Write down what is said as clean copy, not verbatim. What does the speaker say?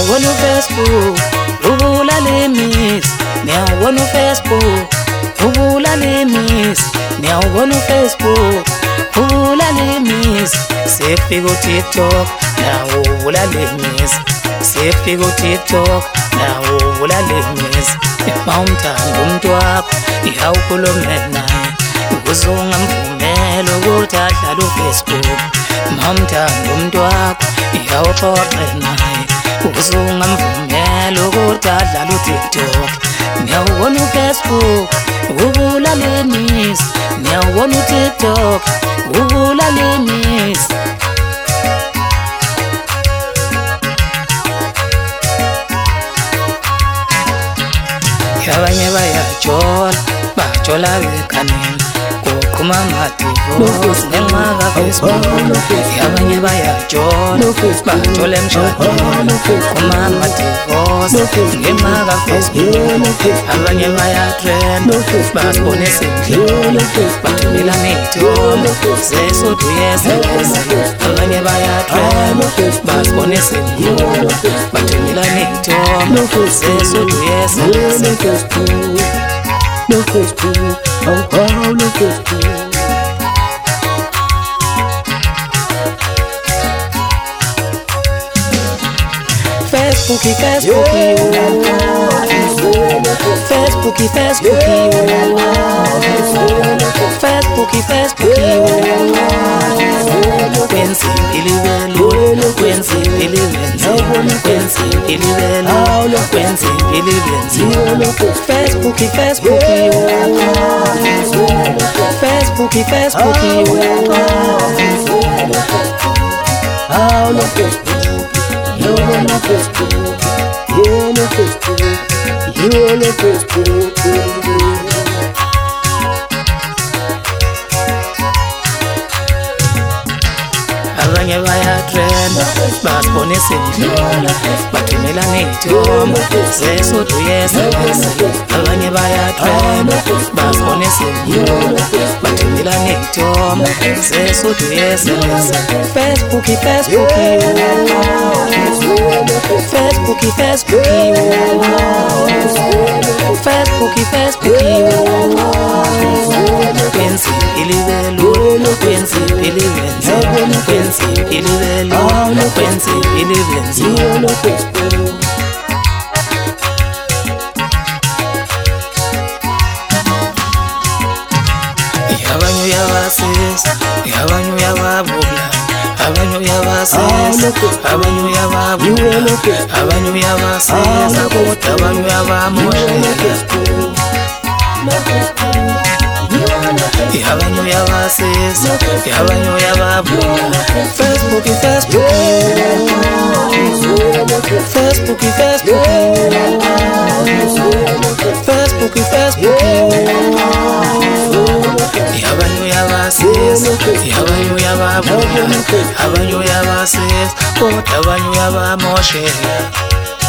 Ngiyawubona Facebook ubulala imizi, ngiyawubona Facebook ubulala imizi, ngiyawubona Facebook ubulala imizi. Sekufika uTikTok nawo ubulala imizi, sekufika uTikTok nawo ubulala imizi. Mawumthanda umuntu wakho ihawukhulume naye, uzongamvumela ukuthi adlale uFacebook. Mawumthanda umuntu wakho ihawuxoxe naye, uzongamvumela ukuthi adlale uTikTok. Ngiyawubona uFacebook ubulala imizi, ngiyawubona uTikTok ubulala imizi. Abanye bayajola bekanini kuqhuma amadivosi ngenxa kaFacebook. Abanye bayajola emshadweni kuqhuma amadivosi ngenxa kaFacebook. Abanye bayatrenda basibonisa endlini bathumela ney'thombe zesudi yeselese. Abanye bayatrenda basibonisa endlini bathumela ney'thombe zesudi yeselese. No Facebook, oh, no Facebook. Facebooki, Facebooki, kwenza impilo kwenza impilo kwenza impilo. Facebooki, Oh, no Facebook. You're no Facebook, you're no Facebook, you're no Facebook. Abanye bayatrenda basibonisa endlini bathumela ney'thombe zesudi yeselese. Abanye bayatrenda basibonisa endlini bathumela ney'thombe zesudi yeselese. Facebooki, kwenza impilo kwenza impilo. Abanye uyabasiza, abanye uyababulala, abanye uyabasiza, abanye uyababulala, abanye uyabasiza kodwa abanye uyabamoshela. Abanye uyabasiza, abanye uyababulala. Facebook, abanye uyabasiza, abanye uyababulala, abanye uyabasiza kodwa abanye uyabamoshela.